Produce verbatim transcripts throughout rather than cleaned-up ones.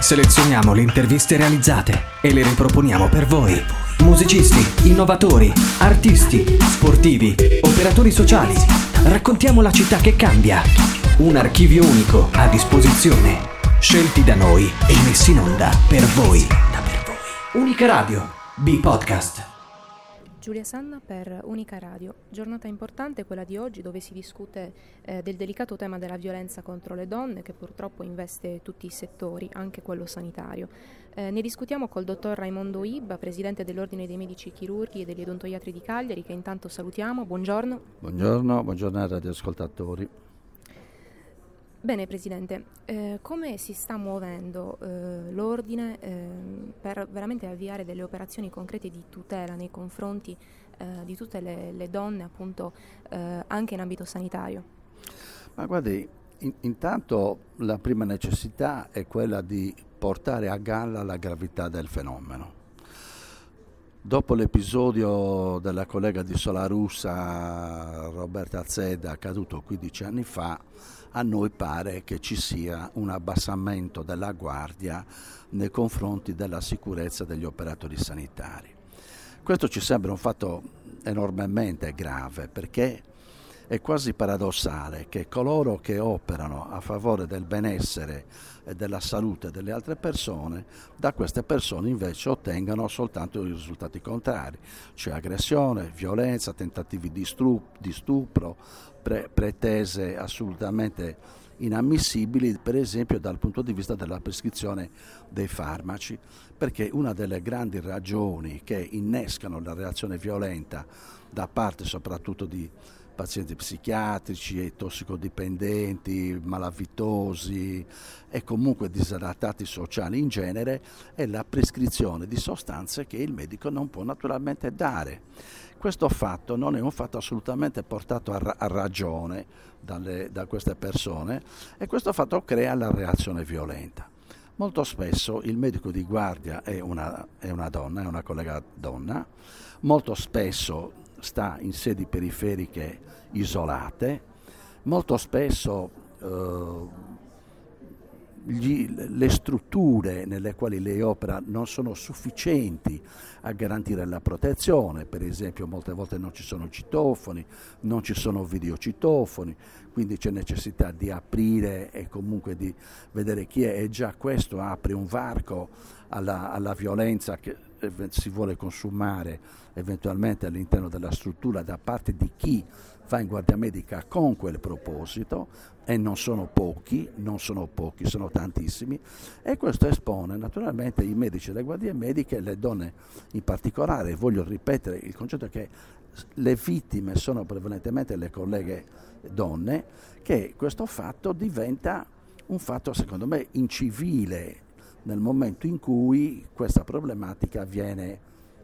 Selezioniamo le interviste realizzate e le riproponiamo per voi. Musicisti, innovatori, artisti, sportivi, operatori sociali. Raccontiamo la città che cambia. Un archivio unico a disposizione. Scelti da noi e messi in onda per voi. Unica Radio, B-Podcast. Giulia Sanna per Unica Radio. Giornata importante quella di oggi, dove si discute eh, del delicato tema della violenza contro le donne, che purtroppo investe tutti i settori, anche quello sanitario. Eh, ne discutiamo col dottor Raimondo Ibba, presidente dell'Ordine dei Medici Chirurghi e degli Odontoiatri di Cagliari, che intanto salutiamo. Buongiorno. Buongiorno, buongiorno ai radioascoltatori. Bene Presidente, eh, come si sta muovendo eh, l'Ordine eh, per veramente avviare delle operazioni concrete di tutela nei confronti eh, di tutte le, le donne, appunto eh, anche in ambito sanitario? Ma guardi, in, intanto la prima necessità è quella di portare a galla la gravità del fenomeno. Dopo l'episodio della collega di Solarussa, Roberta Zedda, accaduto quindici anni fa, a noi pare che ci sia un abbassamento della guardia nei confronti della sicurezza degli operatori sanitari. Questo ci sembra un fatto enormemente grave, perché è quasi paradossale che coloro che operano a favore del benessere e della salute delle altre persone, da queste persone invece ottengano soltanto i risultati contrari, cioè aggressione, violenza, tentativi di, stru- di stupro, pre- pretese assolutamente inammissibili, per esempio dal punto di vista della prescrizione dei farmaci, perché una delle grandi ragioni che innescano la reazione violenta da parte soprattutto di pazienti psichiatrici e tossicodipendenti, malavitosi e comunque disadattati sociali in genere, è la prescrizione di sostanze che il medico non può naturalmente dare. Questo fatto non è un fatto assolutamente portato a, ra- a ragione dalle, da queste persone, e questo fatto crea la reazione violenta. Molto spesso il medico di guardia è una, è una donna, è una collega donna, molto spesso sta in sedi periferiche isolate, molto spesso eh, gli, le strutture nelle quali lei opera non sono sufficienti a garantire la protezione. Per esempio, molte volte non ci sono citofoni, non ci sono videocitofoni, quindi c'è necessità di aprire e comunque di vedere chi è, e già questo apre un varco alla, alla violenza che si vuole consumare eventualmente all'interno della struttura da parte di chi va in guardia medica con quel proposito, e non sono pochi, non sono pochi, sono tantissimi, e questo espone naturalmente i medici e le guardie mediche, le donne in particolare. Voglio ripetere il concetto che le vittime sono prevalentemente le colleghe donne, che questo fatto diventa un fatto secondo me incivile nel momento in cui questa problematica viene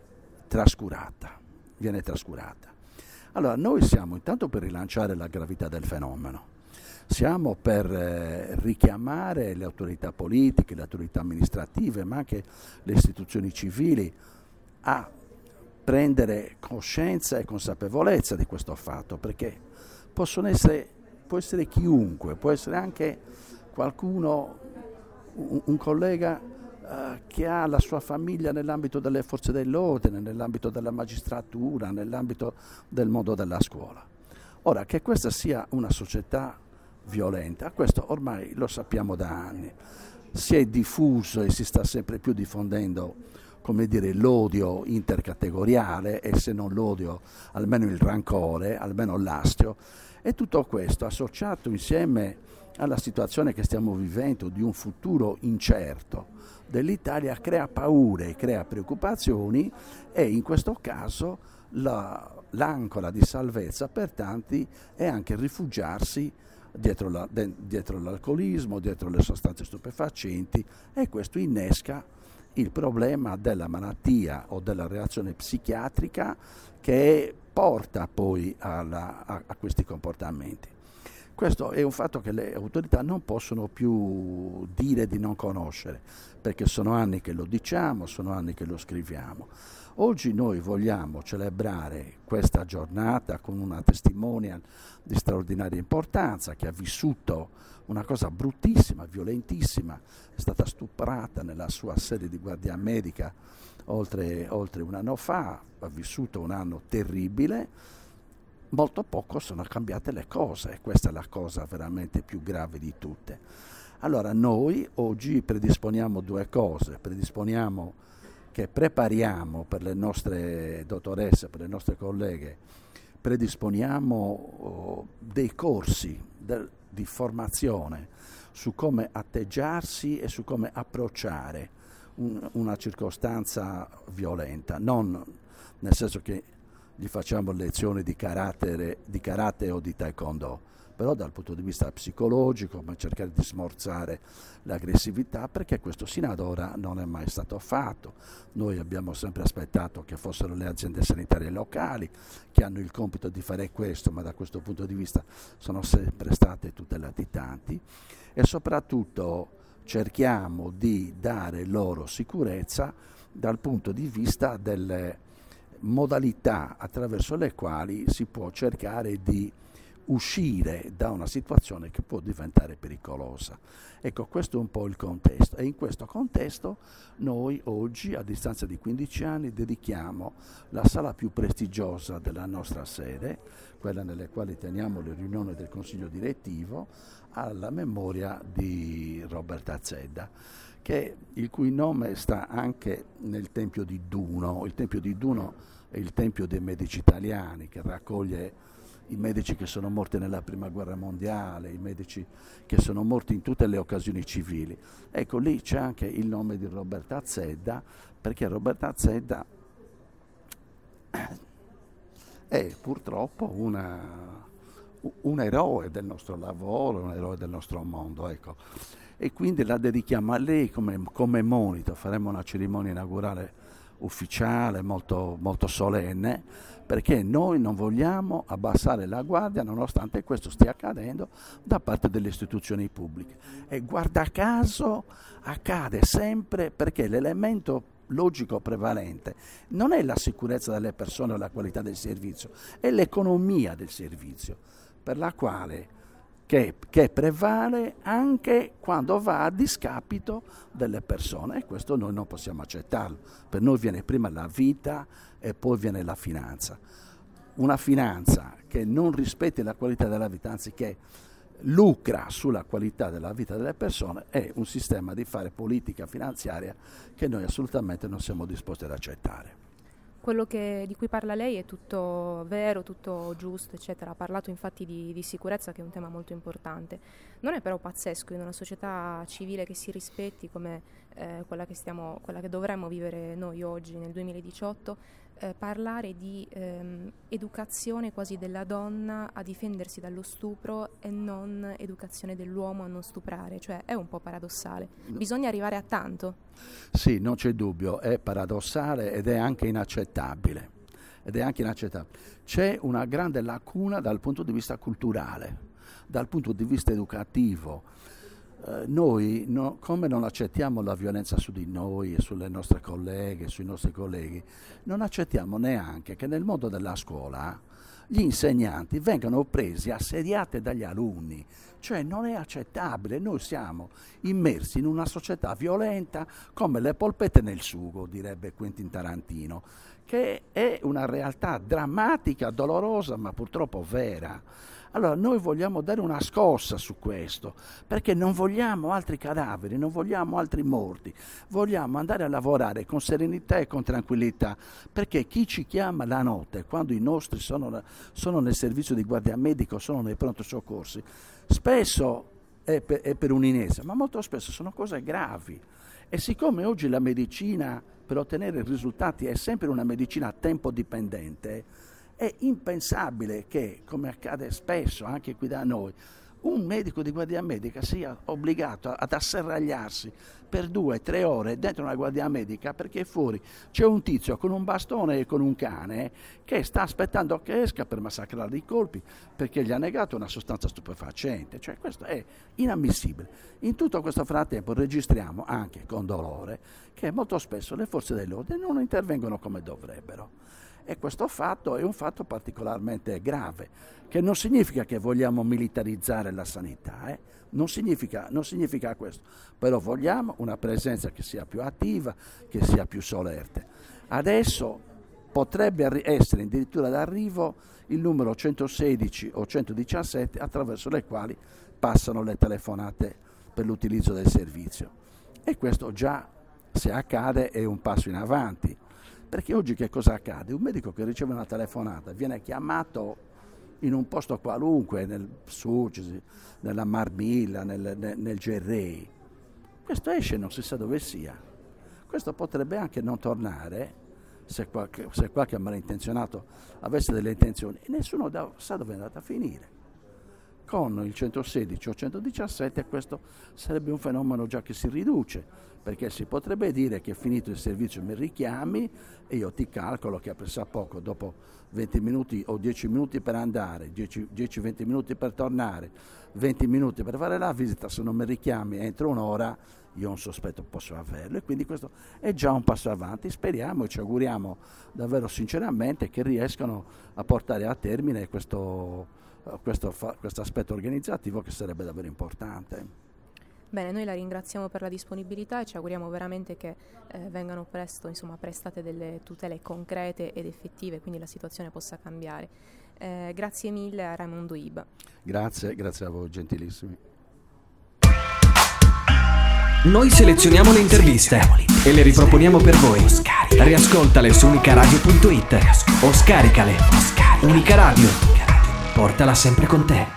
trascurata, viene trascurata. Allora, noi siamo intanto per rilanciare la gravità del fenomeno, siamo per eh, richiamare le autorità politiche, le autorità amministrative, ma anche le istituzioni civili a prendere coscienza e consapevolezza di questo fatto, perché possono essere, può essere chiunque, può essere anche qualcuno, un, un collega uh, che ha la sua famiglia nell'ambito delle forze dell'ordine, nell'ambito della magistratura, nell'ambito del mondo della scuola. Ora, che questa sia una società violenta, questo ormai lo sappiamo da anni. Si è diffuso e si sta sempre più diffondendo, come dire, l'odio intercategoriale, e se non l'odio almeno il rancore, almeno l'astio, e tutto questo associato insieme alla situazione che stiamo vivendo di un futuro incerto dell'Italia crea paure, crea preoccupazioni, e in questo caso la, l'ancora di salvezza per tanti è anche rifugiarsi dietro, la, de, dietro l'alcolismo, dietro le sostanze stupefacenti, e questo innesca il problema della malattia o della reazione psichiatrica che porta poi alla, a, a questi comportamenti. Questo è un fatto che le autorità non possono più dire di non conoscere, perché sono anni che lo diciamo, sono anni che lo scriviamo. Oggi noi vogliamo celebrare questa giornata con una testimonial di straordinaria importanza che ha vissuto una cosa bruttissima, violentissima, è stata stuprata nella sua sede di guardia medica oltre, oltre un anno fa, ha vissuto un anno terribile, molto poco sono cambiate le cose, questa è la cosa veramente più grave di tutte. Allora noi oggi predisponiamo due cose, predisponiamo che prepariamo per le nostre dottoresse, per le nostre colleghe, predisponiamo oh, dei corsi del, di formazione su come atteggiarsi e su come approcciare un, una circostanza violenta, non nel senso che gli facciamo lezioni di carattere, di karate o di taekwondo, però dal punto di vista psicologico, ma cercare di smorzare l'aggressività, perché questo sino ad ora non è mai stato fatto. Noi abbiamo sempre aspettato che fossero le aziende sanitarie locali che hanno il compito di fare questo, ma da questo punto di vista sono sempre state tutte latitanti, e soprattutto cerchiamo di dare loro sicurezza dal punto di vista delle modalità attraverso le quali si può cercare di uscire da una situazione che può diventare pericolosa. Ecco, questo è un po' il contesto, e in questo contesto noi oggi, a distanza di quindici anni, dedichiamo la sala più prestigiosa della nostra sede, quella nelle quali teniamo le riunioni del consiglio direttivo, alla memoria di Roberta Zedda, che, il cui nome sta anche nel Tempio di Duno. Il Tempio di Duno è il Tempio dei Medici Italiani, che raccoglie i medici che sono morti nella Prima Guerra Mondiale, i medici che sono morti in tutte le occasioni civili. Ecco, lì c'è anche il nome di Roberta Zedda, perché Roberta Zedda è purtroppo una, un eroe del nostro lavoro, un eroe del nostro mondo, ecco. E quindi la dedichiamo a lei come, come monito. Faremo una cerimonia inaugurale ufficiale, molto, molto solenne, perché noi non vogliamo abbassare la guardia nonostante questo stia accadendo da parte delle istituzioni pubbliche. E guarda caso accade sempre perché l'elemento logico prevalente non è la sicurezza delle persone o la qualità del servizio, è l'economia del servizio, per la quale Che, che prevale anche quando va a discapito delle persone, e questo noi non possiamo accettarlo. Per noi viene prima la vita e poi viene la finanza. Una finanza che non rispetti la qualità della vita, anziché lucra sulla qualità della vita delle persone, è un sistema di fare politica finanziaria che noi assolutamente non siamo disposti ad accettare. Quello che, di cui parla lei è tutto vero, tutto giusto, eccetera. Ha parlato infatti di, di sicurezza, che è un tema molto importante. Non è però pazzesco in una società civile che si rispetti come eh, quella che stiamo, quella che dovremmo vivere noi oggi nel duemiladiciotto, eh, parlare di ehm, educazione quasi della donna a difendersi dallo stupro e non educazione dell'uomo a non stuprare, cioè è un po' paradossale. Bisogna arrivare a tanto. Sì, non c'è dubbio, è paradossale ed è anche inaccettabile. Ed è anche inaccettabile. C'è una grande lacuna dal punto di vista culturale, dal punto di vista educativo. Eh, noi, no, come non accettiamo la violenza su di noi e sulle nostre colleghe, sui nostri colleghi, non accettiamo neanche che nel mondo della scuola gli insegnanti vengano presi assediati dagli alunni. Cioè non è accettabile, noi siamo immersi in una società violenta come le polpette nel sugo, direbbe Quentin Tarantino, che è una realtà drammatica, dolorosa, ma purtroppo vera. Allora noi vogliamo dare una scossa su questo, perché non vogliamo altri cadaveri, non vogliamo altri morti, vogliamo andare a lavorare con serenità e con tranquillità, perché chi ci chiama la notte, quando i nostri sono, sono nel servizio di guardia medico, sono nei pronto soccorsi, spesso è per, è per un'inerzia, ma molto spesso sono cose gravi. E siccome oggi la medicina per ottenere risultati è sempre una medicina a tempo dipendente, è impensabile che, come accade spesso anche qui da noi, un medico di guardia medica sia obbligato ad asserragliarsi per due, tre ore dentro una guardia medica perché fuori c'è un tizio con un bastone e con un cane che sta aspettando che esca per massacrare i colpi perché gli ha negato una sostanza stupefacente. Cioè, questo è inammissibile. In tutto questo frattempo registriamo anche con dolore che molto spesso le forze dell'ordine non intervengono come dovrebbero. E questo fatto è un fatto particolarmente grave, che non significa che vogliamo militarizzare la sanità, eh? non, significa, non significa questo, però vogliamo una presenza che sia più attiva, che sia più solerte. Adesso potrebbe essere addirittura d'arrivo il numero centosedici o centodiciassette attraverso le quali passano le telefonate per l'utilizzo del servizio. E questo già, se accade, è un passo in avanti. Perché oggi che cosa accade? Un medico che riceve una telefonata viene chiamato in un posto qualunque, nel Sucisi, nella Marmilla, nel, nel, nel Gerrei. Questo esce e non si sa dove sia. Questo potrebbe anche non tornare, se qualche, se qualche malintenzionato avesse delle intenzioni, e nessuno da, sa dove è andato a finire. Con il centosedici o centodiciassette questo sarebbe un fenomeno già che si riduce, perché si potrebbe dire che finito il servizio mi richiami e io ti calcolo che a pressappoco dopo venti minuti o dieci minuti per andare, dieci venti minuti per tornare, venti minuti per fare la visita, se non mi richiami entro un'ora io un sospetto posso averlo, e quindi questo è già un passo avanti. Speriamo e ci auguriamo davvero sinceramente che riescano a portare a termine questo Questo, questo aspetto organizzativo, che sarebbe davvero importante. Bene, noi la ringraziamo per la disponibilità e ci auguriamo veramente che eh, vengano presto, insomma, prestate delle tutele concrete ed effettive, quindi la situazione possa cambiare. Eh, grazie mille a Raimondo Iba. Grazie, grazie a voi gentilissimi. Noi selezioniamo le interviste e le riproponiamo per voi. Riascoltale su unicaradio punto it o scaricale. Unica Radio. Portala sempre con te.